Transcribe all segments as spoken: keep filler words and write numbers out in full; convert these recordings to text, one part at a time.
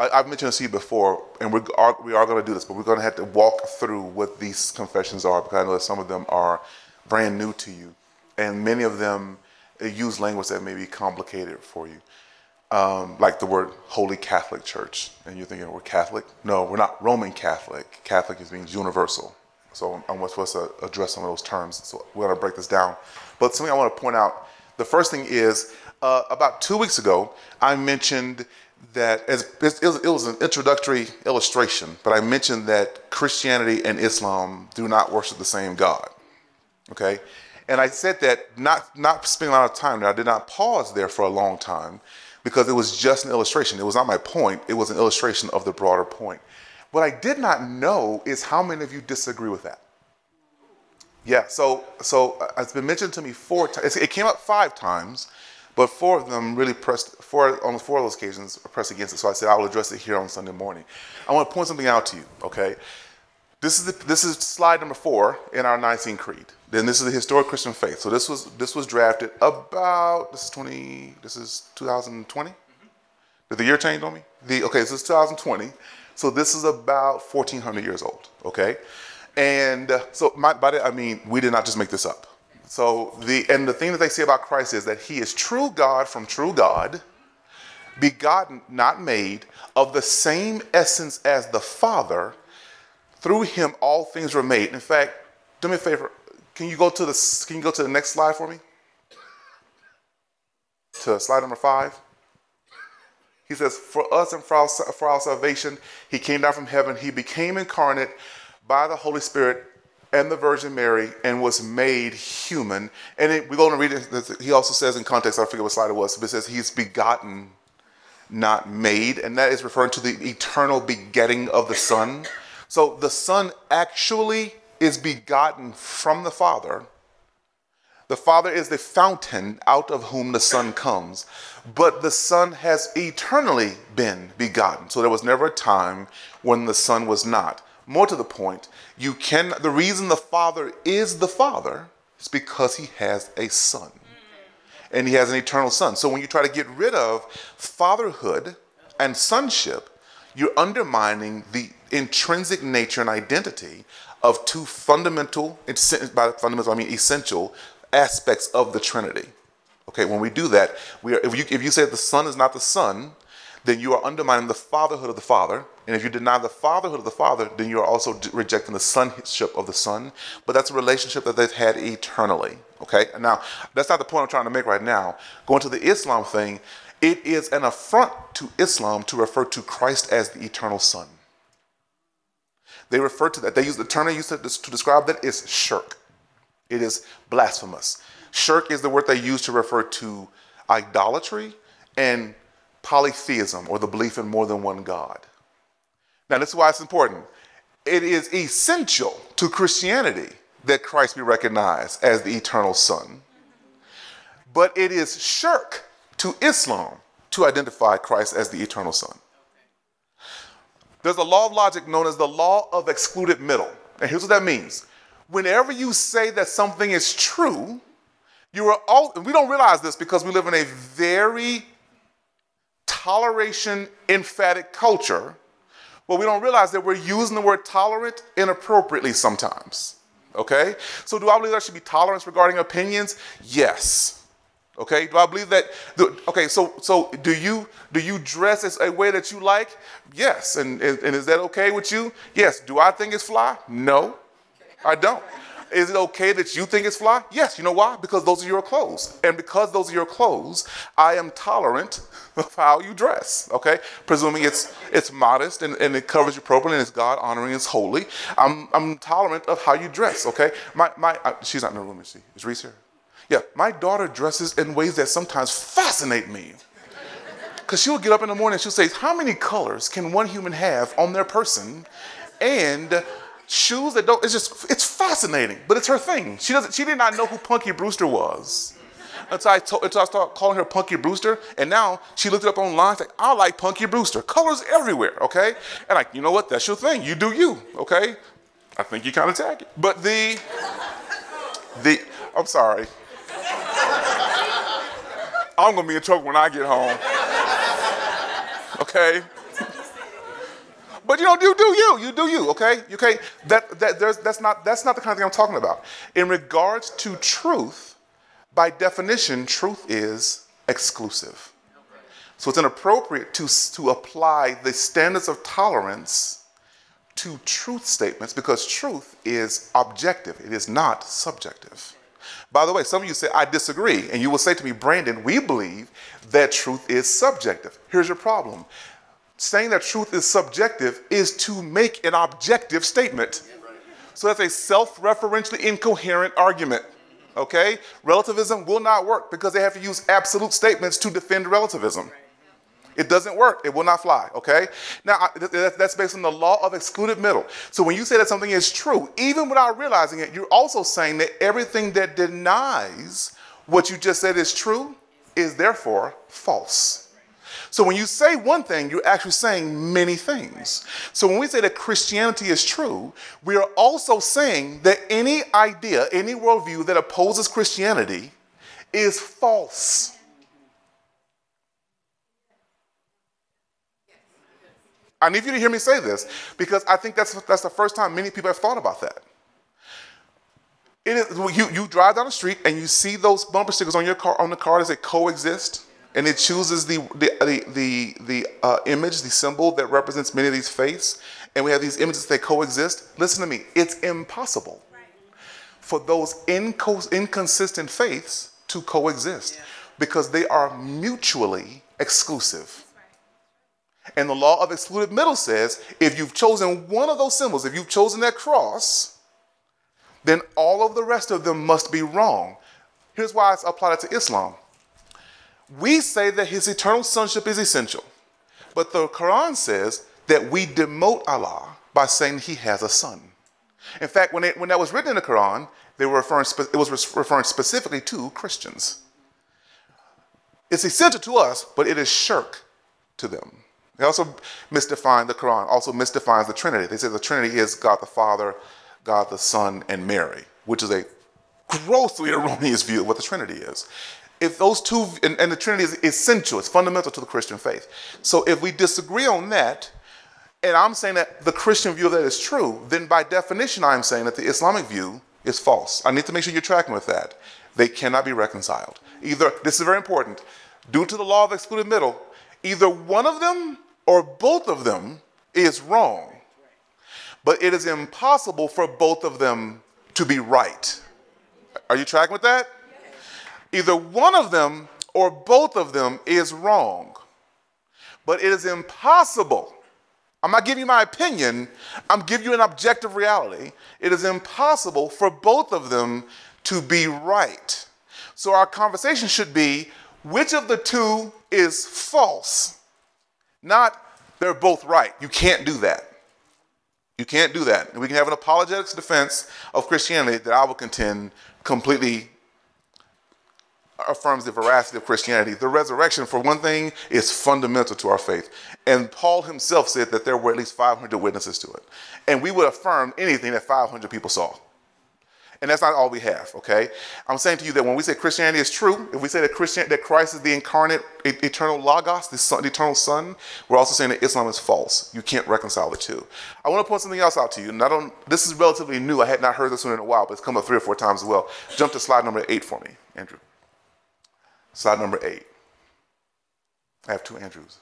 I, I've mentioned this to you before, and we are, we are going to do this, but we're going to have to walk through what these confessions are, because I know that some of them are brand new to you, and many of them use language that may be complicated for you. Um, like the word Holy Catholic Church, and you're thinking we're Catholic? No, we're not Roman Catholic. Catholic is means universal. So I'm supposed to address some of those terms. So we're going to break this down. But something I want to point out, the first thing is, uh, about two weeks ago, I mentioned that, as it was, it was an introductory illustration, but I mentioned that Christianity and Islam do not worship the same God, okay? And I said that not, not spending a lot of time there. I did not pause there for a long time because it was just an illustration. It was not my point. It was an illustration of the broader point. What I did not know is how many of you disagree with that. Yeah, so so it's been mentioned to me four times. It came up five times, but four of them really pressed, four, on four of those occasions pressed against it. So I said I will address it here on Sunday morning. I want to point something out to you, okay? This is the, this is slide number four in our Nicene Creed. Then this is the historic Christian faith. So this was this was drafted about, this is twenty, this is two thousand twenty? Mm-hmm. Did the year change on me? The okay, so it's two thousand twenty. So this is about fourteen hundred years old, okay? And uh, so my, by that I mean, we did not just make this up. So the, and the thing that they say about Christ is that he is true God from true God, begotten, not made, of the same essence as the Father. Through him all things were made. In fact, do me a favor. Can you go to the Can you go to the next slide for me? To slide number five. He says, "For us and for our, for our salvation, he came down from heaven. He became incarnate by the Holy Spirit and the Virgin Mary, and was made human." And it, we go and read it. He also says in context, I forget what slide it was, but it says he's begotten, not made, and that is referring to the eternal begetting of the Son. So the Son actually is begotten from the Father. The Father is the fountain out of whom the Son comes. But the Son has eternally been begotten. So there was never a time when the Son was not. More to the point, you can, the reason the Father is the Father is because he has a Son. And he has an eternal Son. So when you try to get rid of fatherhood and sonship, you're undermining the intrinsic nature and identity of two fundamental, by fundamental I mean essential, aspects of the Trinity. Okay, when we do that, we are, if you if you say the Son is not the Son, then you are undermining the fatherhood of the Father. And if you deny the fatherhood of the Father, then you are also rejecting the sonship of the Son. But that's a relationship that they've had eternally. Okay, now that's not the point I'm trying to make right now. Going to the Islam thing, it is an affront to Islam to refer to Christ as the eternal Son. They refer to that. They use the term they use to, to describe that is shirk. It is blasphemous. Shirk is the word they use to refer to idolatry and polytheism, or the belief in more than one God. Now, this is why it's important. It is essential to Christianity that Christ be recognized as the eternal Son. But it is shirk to Islam to identify Christ as the eternal Son. There's a law of logic known as the law of excluded middle. And here's what that means. Whenever you say that something is true, you are all, and we don't realize this because we live in a very toleration emphatic culture, but we don't realize that we're using the word tolerant inappropriately sometimes. Okay? So do I believe there should be tolerance regarding opinions? Yes. Okay, do I believe that? Okay, so so do you do you dress as a way that you like? Yes, and, and and is that okay with you? Yes. Do I think it's fly? No, I don't. Is it okay that you think it's fly? Yes. You know why? Because those are your clothes, and because those are your clothes, I am tolerant of how you dress. Okay, presuming it's it's modest and, and it covers you appropriately and it's God honoring, it's holy. I'm I'm tolerant of how you dress. Okay, my my uh, she's not in the room, is she? Is Reese here? Yeah, my daughter dresses in ways that sometimes fascinate me. Because she'll get up in the morning and she'll say, how many colors can one human have on their person? And shoes that don't, it's just, it's fascinating, but it's her thing. She doesn't, she did not know who Punky Brewster was. Until I, told, until I started calling her Punky Brewster, and now she looked it up online, like, I like Punky Brewster. Colors everywhere, okay? And like, you know what, that's your thing, you do you, okay? I think you kind of tacky. But the, the, I'm sorry. I'm going to be in trouble when I get home. Okay? But you know, you do you, you do you, okay? You can't, that, that, there's, that's, not, that's not the kind of thing I'm talking about. In regards to truth, by definition, truth is exclusive. So it's inappropriate to, to apply the standards of tolerance to truth statements because truth is objective. It is not subjective. By the way, some of you say, I disagree. And you will say to me, Brandon, we believe that truth is subjective. Here's your problem. Saying that truth is subjective is to make an objective statement. So that's a self-referentially incoherent argument. Okay? Relativism will not work because they have to use absolute statements to defend relativism. It doesn't work. It will not fly, okay? Now, that's based on the law of excluded middle. So when you say that something is true, even without realizing it, you're also saying that everything that denies what you just said is true is therefore false. So when you say one thing, you're actually saying many things. So when we say that Christianity is true, we are also saying that any idea, any worldview that opposes Christianity is false. I need you to hear me say this because I think that's that's the first time many people have thought about that. It is, you, you drive down the street and you see those bumper stickers on your car on the car that say coexist, and it chooses the the the the, the uh, image, the symbol that represents many of these faiths, and we have these images that coexist. Listen to me, it's impossible for those inco- inconsistent faiths to coexist because they are mutually exclusive. And the law of excluded middle says, if you've chosen one of those symbols, if you've chosen that cross, then all of the rest of them must be wrong. Here's why I apply that to Islam. We say that his eternal sonship is essential, but the Quran says that we demote Allah by saying he has a son. In fact, when, it, when that was written in the Quran, they were referring, it was referring specifically to Christians. It's essential to us, but it is shirk to them. They also misdefine the Quran, also misdefines the Trinity. They say the Trinity is God the Father, God the Son, and Mary, which is a grossly erroneous view of what the Trinity is. If those two, and, and the Trinity is essential, it's fundamental to the Christian faith. So if we disagree on that, and I'm saying that the Christian view of that is true, then by definition I'm saying that the Islamic view is false. I need to make sure you're tracking with that. They cannot be reconciled. Either, this is very important, due to the law of excluded middle, either one of them or both of them is wrong. But it is impossible for both of them to be right. Are you tracking with that? Either one of them or both of them is wrong. But it is impossible. I'm not giving you my opinion. I'm giving you an objective reality. It is impossible for both of them to be right. So our conversation should be, which of the two is false? Not, they're both right. You can't do that. You can't do that. And we can have an apologetics defense of Christianity that I will contend completely affirms the veracity of Christianity. The resurrection, for one thing, is fundamental to our faith. And Paul himself said that there were at least five hundred witnesses to it. And we would affirm anything that five hundred people saw. And that's not all we have, okay? I'm saying to you that when we say Christianity is true, if we say that Christian, that Christ is the incarnate, eternal Logos, the, son, the eternal Son, we're also saying that Islam is false. You can't reconcile the two. I want to point something else out to you. And I don't, this is relatively new. I had not heard this one in a while, but it's come up three or four times as well. Jump to slide number eight for me, Andrew. Slide number eight. I have two Andrews.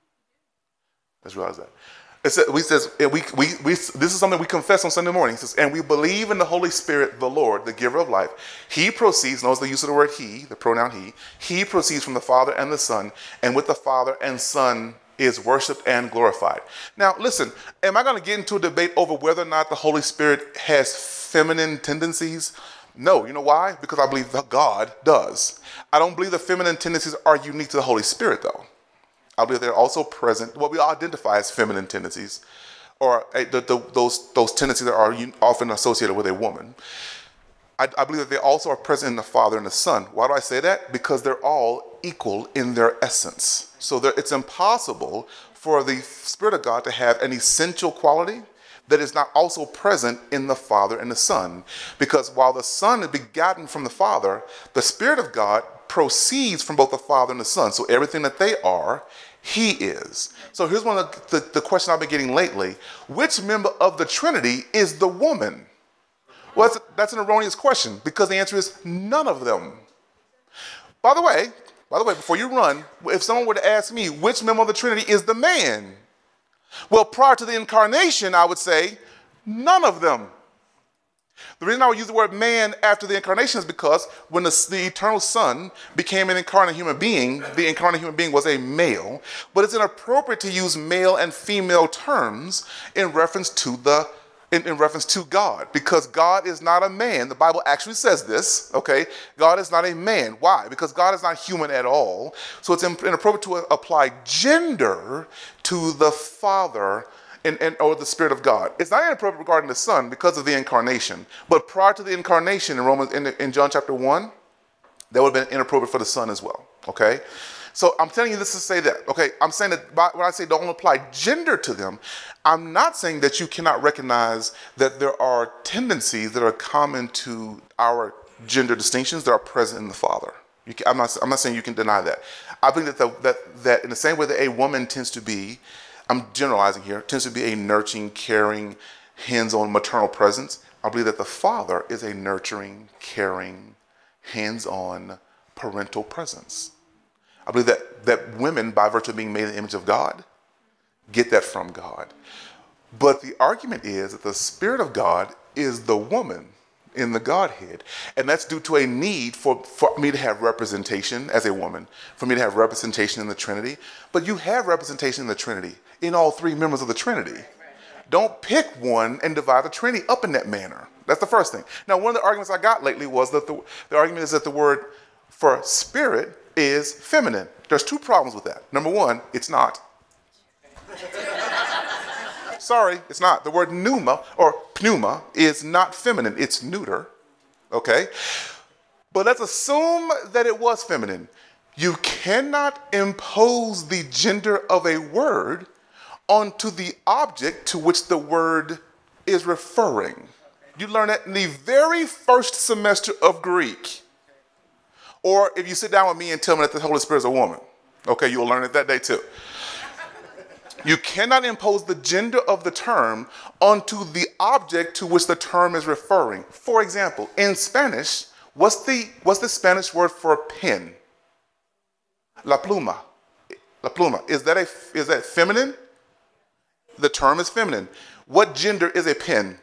Let's realize that. It says, we says, we, we, we, this is something we confess on Sunday morning. It says, and we believe in the Holy Spirit, the Lord, the giver of life. He proceeds, notice the use of the word he, the pronoun he. He proceeds from the Father and the Son, and with the Father and Son is worshiped and glorified. Now, listen, am I going to get into a debate over whether or not the Holy Spirit has feminine tendencies? No. You know why? Because I believe that God does. I don't believe the feminine tendencies are unique to the Holy Spirit, though. I believe they're also present, what we identify as feminine tendencies, or uh, the, the, those, those tendencies that are often associated with a woman. I, I believe that they also are present in the Father and the Son. Why do I say that? Because they're all equal in their essence. So there, it's impossible for the Spirit of God to have an essential quality that is not also present in the Father and the Son. Because while the Son is begotten from the Father, the Spirit of God proceeds from both the Father and the Son. So everything that they are He is. So here's one of the, the, the questions I've been getting lately. Which member of the Trinity is the woman? Well, that's, that's an erroneous question because the answer is none of them. By the way, by the way, before you run, if someone were to ask me which member of the Trinity is the man, well, prior to the incarnation, I would say none of them. The reason I would use the word man after the incarnation is because when the, the eternal Son became an incarnate human being, the incarnate human being was a male, but it's inappropriate to use male and female terms in reference to the in, in reference to God, because God is not a man. The Bible actually says this, okay? God is not a man. Why? Because God is not human at all. So it's inappropriate to apply gender to the Father And, and, or the Spirit of God. It's not inappropriate regarding the Son because of the incarnation. But prior to the incarnation in Romans, in, in John chapter one, that would have been inappropriate for the Son as well. Okay? So I'm telling you this to say that. Okay? I'm saying that by, when I say don't apply gender to them, I'm not saying that you cannot recognize that there are tendencies that are common to our gender distinctions that are present in the Father. You can, I'm not. I'm not saying you can deny that. I think that the, that that in the same way that a woman tends to be, I'm generalizing here, tends to be a nurturing, caring, hands-on maternal presence. I believe that the Father is a nurturing, caring, hands-on parental presence. I believe that, that women, by virtue of being made in the image of God, get that from God. But the argument is that the Spirit of God is the woman in the Godhead. And that's due to a need for, for me to have representation as a woman, for me to have representation in the Trinity. But you have representation in the Trinity, in all three members of the Trinity. Don't pick one and divide the Trinity up in that manner. That's the first thing. Now, one of the arguments I got lately was that the, the argument is that the word for spirit is feminine. There's two problems with that. Number one, it's not. Sorry, it's not. The word pneuma or pneuma is not feminine. It's neuter. Okay? But let's assume that it was feminine. You cannot impose the gender of a word onto the object to which the word is referring. You learn that in the very first semester of Greek. Or if you sit down with me and tell me that the Holy Spirit is a woman. Okay, you'll learn it that day too. You cannot impose the gender of the term onto the object to which the term is referring. For example, in Spanish, what's the, what's the Spanish word for pen? La pluma. La pluma. Is that, a, is that feminine? The term is feminine. What gender is a pen?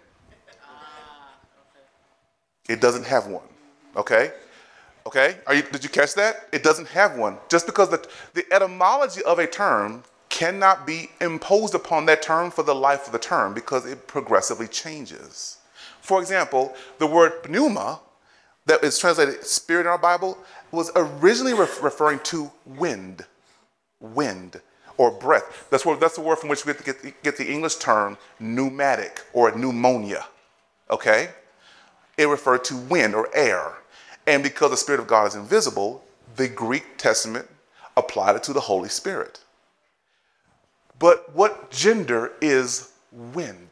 It doesn't have one. Okay? Okay? Are you, did you catch that? It doesn't have one. Just because the, the etymology of a term cannot be imposed upon that term for the life of the term because it progressively changes. For example, the word pneuma, that is translated spirit in our Bible, was originally re- referring to wind, wind or breath. That's, what, that's the word from which we get, get, the, get the English term pneumatic or pneumonia, okay? It referred to wind or air. And because the Spirit of God is invisible, the Greek Testament applied it to the Holy Spirit. But what gender is wind?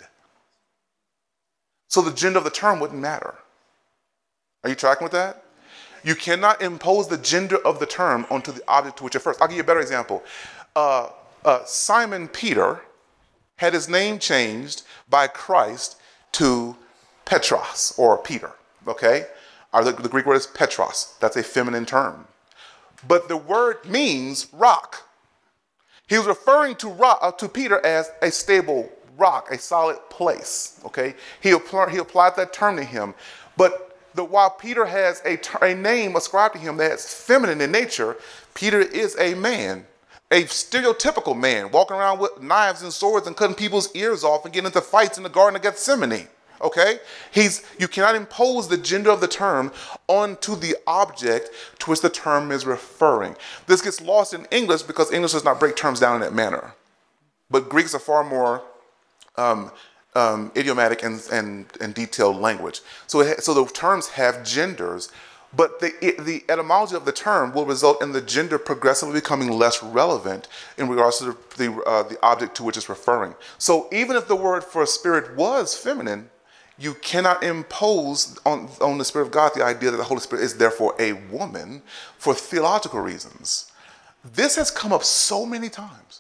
So the gender of the term wouldn't matter. Are you tracking with that? You cannot impose the gender of the term onto the object to which it refers. I'll give you a better example. Uh, uh, Simon Peter had his name changed by Christ to Petros, or Peter, okay? Or the, the Greek word is Petros. That's a feminine term. But the word means rock. He was referring to rock, uh, to Peter as a stable rock, a solid place. Okay, he applied, he applied that term to him. But the, while Peter has a, a name ascribed to him that's feminine in nature, Peter is a man, a stereotypical man, walking around with knives and swords and cutting people's ears off and getting into fights in the Garden of Gethsemane. Okay, he's you cannot impose the gender of the term onto the object to which the term is referring. This gets lost in English because English does not break terms down in that manner. But Greeks are far more um, um, idiomatic and, and, and detailed language. So, it, so the terms have genders, but the, it, the etymology of the term will result in the gender progressively becoming less relevant in regards to the, the, uh, the object to which it's referring. So even if the word for spirit was feminine, you cannot impose on, on the Spirit of God the idea that the Holy Spirit is therefore a woman for theological reasons. This has come up so many times.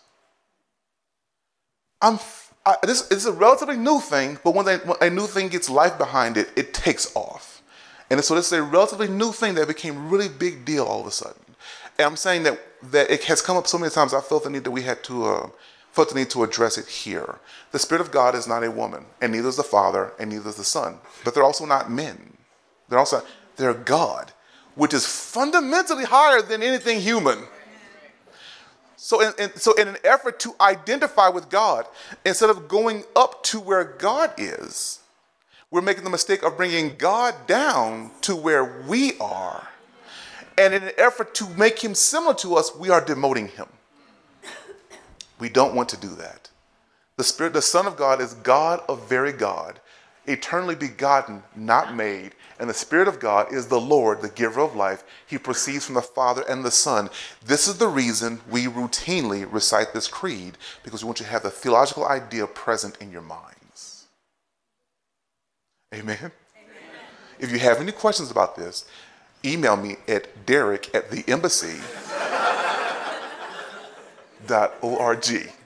I'm, I, this, this is a relatively new thing, but when, they, when a new thing gets life behind it, it takes off. And so this is a relatively new thing that became a really big deal all of a sudden. And I'm saying that, that it has come up so many times, I felt the need that we had to, uh, felt the need to address it here. The Spirit of God is not a woman, and neither is the Father, and neither is the Son. But they're also not men. They're also, they're God, which is fundamentally higher than anything human. So in, in, so in an effort to identify with God, instead of going up to where God is, we're making the mistake of bringing God down to where we are. And in an effort to make him similar to us, we are demoting him. We don't want to do that. The Spirit, the Son of God is God of very God, eternally begotten, not made. And the Spirit of God is the Lord, the giver of life. He proceeds from the Father and the Son. This is the reason we routinely recite this creed, because we want you to have the theological idea present in your minds. Amen? Amen. If you have any questions about this, email me at derek at the embassy dot org.